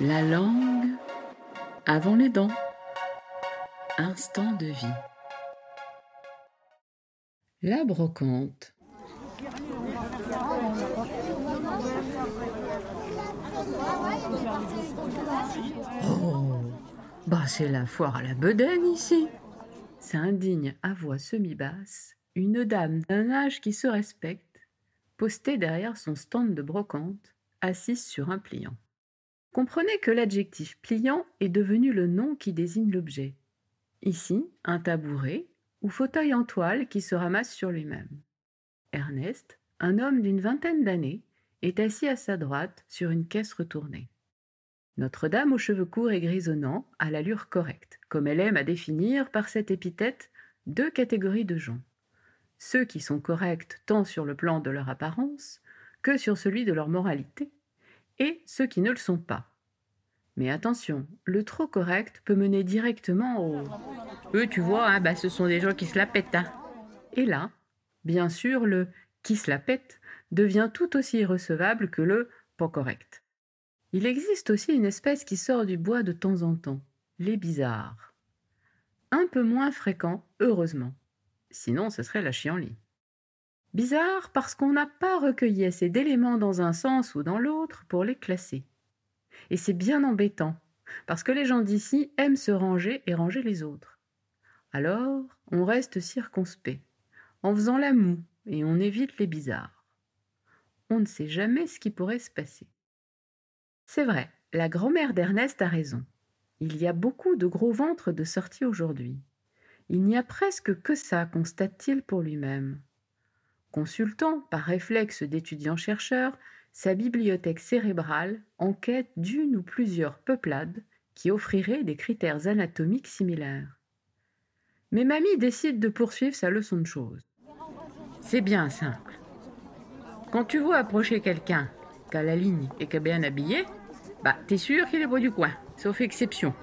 La langue avant les dents. Instant de vie. La brocante. Oh, c'est la foire à la bedaine ici. S'indigne à voix semi-basse une dame d'un âge qui se respecte, postée derrière son stand de brocante, assise sur un pliant. Comprenez que l'adjectif pliant est devenu le nom qui désigne l'objet. Ici, un tabouret ou fauteuil en toile qui se ramasse sur lui-même. Ernest, un homme d'une vingtaine d'années, est assis à sa droite sur une caisse retournée. Notre-Dame aux cheveux courts et grisonnants a l'allure correcte, comme elle aime à définir par cette épithète deux catégories de gens. Ceux qui sont corrects tant sur le plan de leur apparence que sur celui de leur moralité, et ceux qui ne le sont pas. Mais attention, le trop correct peut mener directement au « eux, tu vois, ce sont des gens qui se la pètent. » Et là, bien sûr, le « qui se la pète » devient tout aussi irrecevable que le « pas correct ». Il existe aussi une espèce qui sort du bois de temps en temps, les bizarres. Un peu moins fréquents, heureusement. Sinon, ce serait la chienlit. Bizarre parce qu'on n'a pas recueilli assez d'éléments dans un sens ou dans l'autre pour les classer. Et c'est bien embêtant, parce que les gens d'ici aiment se ranger et ranger les autres. Alors, on reste circonspect, en faisant la moue, et on évite les bizarres. On ne sait jamais ce qui pourrait se passer. C'est vrai, la grand-mère d'Ernest a raison. Il y a beaucoup de gros ventres de sortie aujourd'hui. Il n'y a presque que ça, constate-t-il pour lui-même. Consultant, par réflexe d'étudiant-chercheur, sa bibliothèque cérébrale en quête d'une ou plusieurs peuplades qui offriraient des critères anatomiques similaires. Mais mamie décide de poursuivre sa leçon de choses. C'est bien simple. Quand tu vois approcher quelqu'un qu'à la ligne et qu'est bien habillé, t'es sûr qu'il est beau du coin, sauf exception.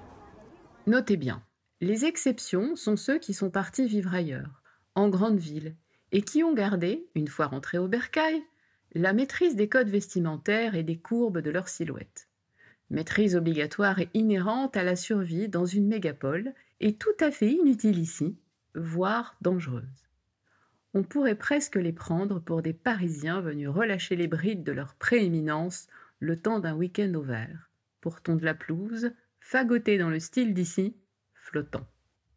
Notez bien, les exceptions sont ceux qui sont partis vivre ailleurs, en grande ville, et qui ont gardé, une fois rentrés au bercail, la maîtrise des codes vestimentaires et des courbes de leur silhouette. Maîtrise obligatoire et inhérente à la survie dans une mégapole, et tout à fait inutile ici, voire dangereuse. On pourrait presque les prendre pour des Parisiens venus relâcher les brides de leur prééminence le temps d'un week-end au vert, pourtant de la pelouse, fagoté dans le style d'ici, flottant.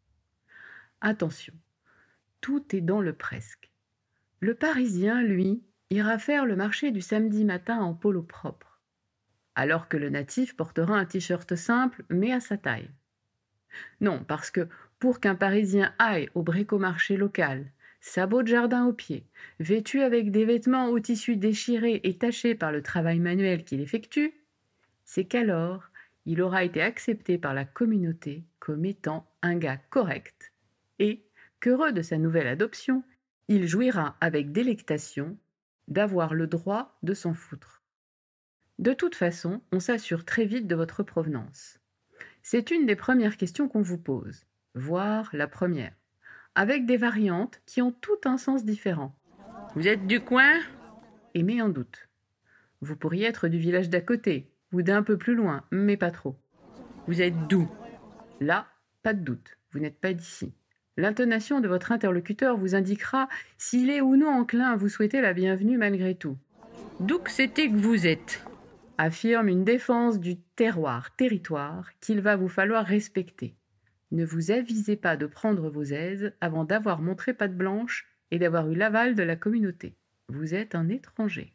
Attention, tout est dans le presque. Le Parisien, lui, ira faire le marché du samedi matin en polo propre, alors que le natif portera un t-shirt simple, mais à sa taille. Non, parce que pour qu'un Parisien aille au bricomarché local, sabots de jardin aux pieds, vêtu avec des vêtements au tissu déchirés et tachés par le travail manuel qu'il effectue, c'est qu'alors il aura été accepté par la communauté comme étant un gars correct et qu'heureux de sa nouvelle adoption, il jouira avec délectation d'avoir le droit de s'en foutre. De toute façon, on s'assure très vite de votre provenance. C'est une des premières questions qu'on vous pose, voire la première, avec des variantes qui ont tout un sens différent. Vous êtes du coin ? Et met en doute. Vous pourriez être du village d'à côté, ou d'un peu plus loin, mais pas trop. Vous êtes d'où ? Là, pas de doute, vous n'êtes pas d'ici. L'intonation de votre interlocuteur vous indiquera s'il est ou non enclin à vous souhaiter la bienvenue malgré tout. D'où que c'était que vous êtes ? Affirme une défense du territoire qu'il va vous falloir respecter. Ne vous avisez pas de prendre vos aises avant d'avoir montré patte blanche et d'avoir eu l'aval de la communauté. Vous êtes un étranger.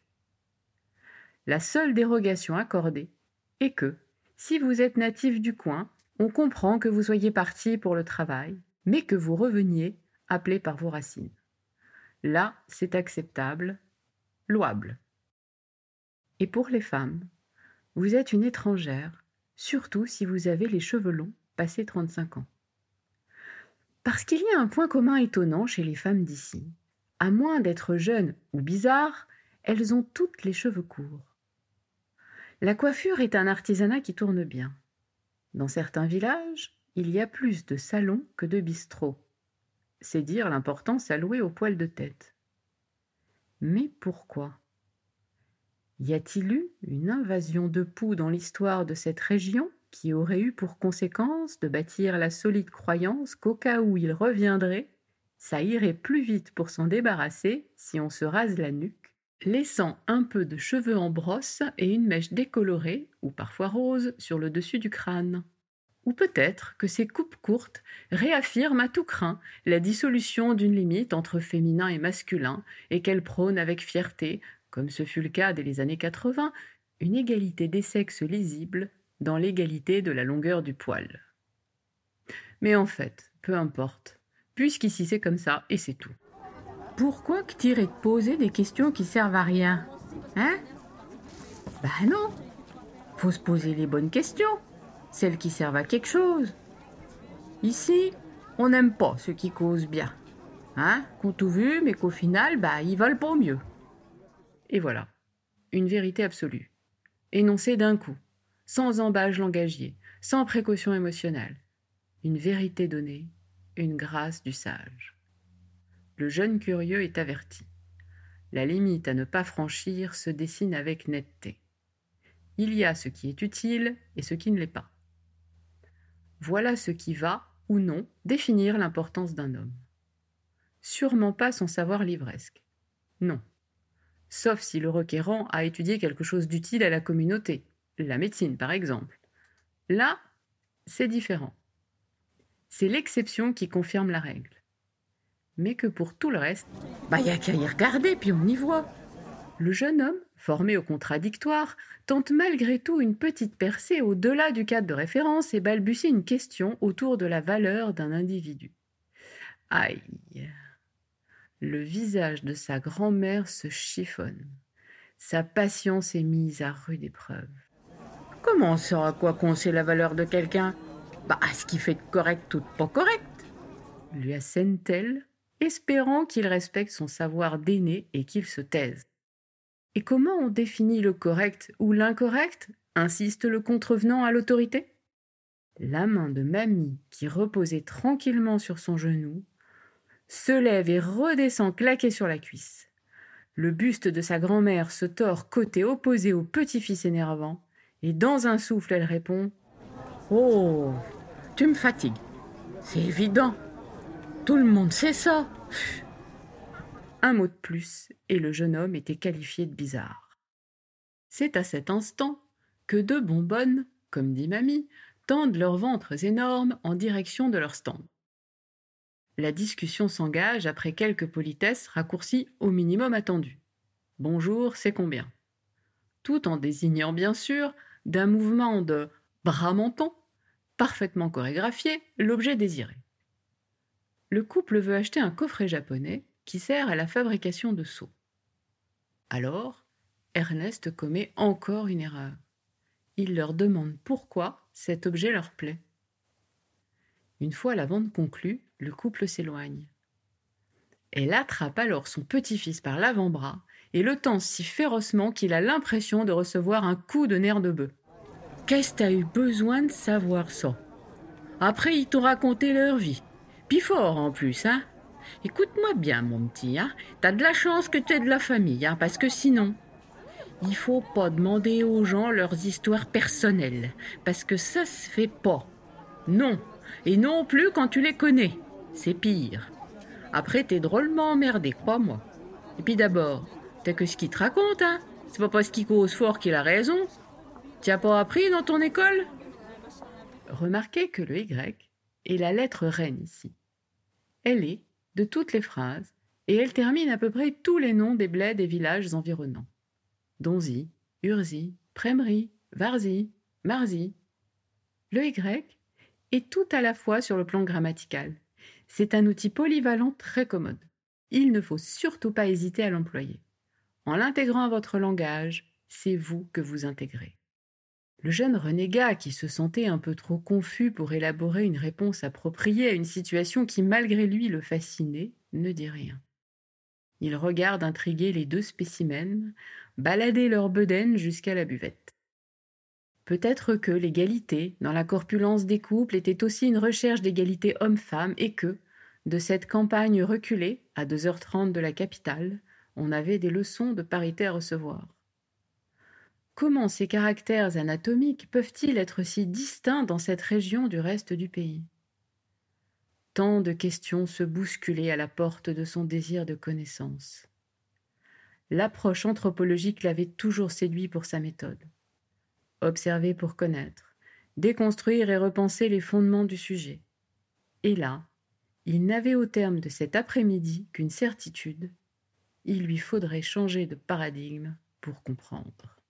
La seule dérogation accordée est que, si vous êtes natif du coin, on comprend que vous soyez parti pour le travail, mais que vous reveniez appelé par vos racines. Là, c'est acceptable, louable. Et pour les femmes, vous êtes une étrangère, surtout si vous avez les cheveux longs, passé 35 ans. Parce qu'il y a un point commun étonnant chez les femmes d'ici. À moins d'être jeunes ou bizarres, elles ont toutes les cheveux courts. La coiffure est un artisanat qui tourne bien. Dans certains villages, il y a plus de salons que de bistrots. C'est dire l'importance allouée au poil de tête. Mais pourquoi ? Y a-t-il eu une invasion de poux dans l'histoire de cette région qui aurait eu pour conséquence de bâtir la solide croyance qu'au cas où il reviendrait, ça irait plus vite pour s'en débarrasser si on se rase la nuque, laissant un peu de cheveux en brosse et une mèche décolorée, ou parfois rose, sur le dessus du crâne. Ou peut-être que ces coupes courtes réaffirment à tout crin la dissolution d'une limite entre féminin et masculin et qu'elles prônent avec fierté, comme ce fut le cas dès les années 80, une égalité des sexes lisible dans l'égalité de la longueur du poil. Mais en fait, peu importe, puisqu'ici c'est comme ça et c'est tout. Pourquoi que t'irais te poser des questions qui servent à rien? Hein? Bah non, faut se poser les bonnes questions, celles qui servent à quelque chose. Ici, on n'aime pas ceux qui causent bien. Hein? Qu'ont tout vu, mais qu'au final, ils veulent pas mieux. Et voilà, une vérité absolue, énoncée d'un coup, sans embâge langagier, sans précaution émotionnelle. Une vérité donnée, une grâce du sage. Le jeune curieux est averti. La limite à ne pas franchir se dessine avec netteté. Il y a ce qui est utile et ce qui ne l'est pas. Voilà ce qui va, ou non, définir l'importance d'un homme. Sûrement pas son savoir livresque. Non. Sauf si le requérant a étudié quelque chose d'utile à la communauté, la médecine par exemple. Là, c'est différent. C'est l'exception qui confirme la règle. Mais que pour tout le reste, y a qu'à y regarder puis on y voit. Le jeune homme, formé au contradictoire, tente malgré tout une petite percée au-delà du cadre de référence et balbutie une question autour de la valeur d'un individu. Aïe! Le visage de sa grand-mère se chiffonne. Sa patience est mise à rude épreuve. Comment ça, à quoi qu'on sait la valeur de quelqu'un? Ce qui fait de correct ou de pas correct, lui assène-t-elle, espérant qu'il respecte son savoir d'aîné et qu'il se taise. Et comment on définit le correct ou l'incorrect? Insiste le contrevenant à l'autorité. La main de mamie, qui reposait tranquillement sur son genou, se lève et redescend claquée sur la cuisse. Le buste de sa grand-mère se tord côté opposé au petit-fils énervant, et dans un souffle, elle répond « Oh, tu me fatigues. C'est évident. Tout le monde sait ça. » Un mot de plus, et le jeune homme était qualifié de bizarre. C'est à cet instant que deux bonbonnes, comme dit mamie, tendent leurs ventres énormes en direction de leur stand. La discussion s'engage après quelques politesses raccourcies au minimum attendu. Bonjour, c'est combien? Tout en désignant bien sûr, d'un mouvement de bras menton, parfaitement chorégraphié, l'objet désiré. Le couple veut acheter un coffret japonais qui sert à la fabrication de seaux. Alors, Ernest commet encore une erreur. Il leur demande pourquoi cet objet leur plaît. Une fois la vente conclue, le couple s'éloigne. Elle attrape alors son petit-fils par l'avant-bras et le tense si férocement qu'il a l'impression de recevoir un coup de nerf de bœuf. « Qu'est-ce que t'as eu besoin de savoir ça? Après, ils t'ont raconté leur vie. Puis fort en plus, hein? Écoute-moi bien, mon petit, hein? T'as de la chance que tu aies de la famille, hein? Parce que sinon, il faut pas demander aux gens leurs histoires personnelles, parce que ça se fait pas. Non, et non plus quand tu les connais. C'est pire. Après, t'es drôlement emmerdé, crois-moi. Et puis d'abord, t'as que ce qu'il te raconte, hein? C'est pas parce qu'il cause fort qu'il a raison. T'as pas appris dans ton école? Remarquez que le Y est la lettre reine ici. Elle est de toutes les phrases, et elle termine à peu près tous les noms des bleds et villages environnants. Donzy, Urzy, Prémery, Varzy, Marzy. Le Y est tout à la fois sur le plan grammatical. C'est un outil polyvalent très commode. Il ne faut surtout pas hésiter à l'employer. En l'intégrant à votre langage, c'est vous que vous intégrez. Le jeune renégat, qui se sentait un peu trop confus pour élaborer une réponse appropriée à une situation qui malgré lui le fascinait, ne dit rien. Il regarde intrigué les deux spécimens, balader leur bedaine jusqu'à la buvette. Peut-être que l'égalité, dans la corpulence des couples, était aussi une recherche d'égalité homme-femme et que, de cette campagne reculée, à 2h30 de la capitale, on avait des leçons de parité à recevoir. comment ces caractères anatomiques peuvent-ils être si distincts dans cette région du reste du pays? Tant de questions se bousculaient à la porte de son désir de connaissance. L'approche anthropologique l'avait toujours séduit pour sa méthode. Observer pour connaître, déconstruire et repenser les fondements du sujet. Et là, il n'avait au terme de cet après-midi qu'une certitude, il lui faudrait changer de paradigme pour comprendre.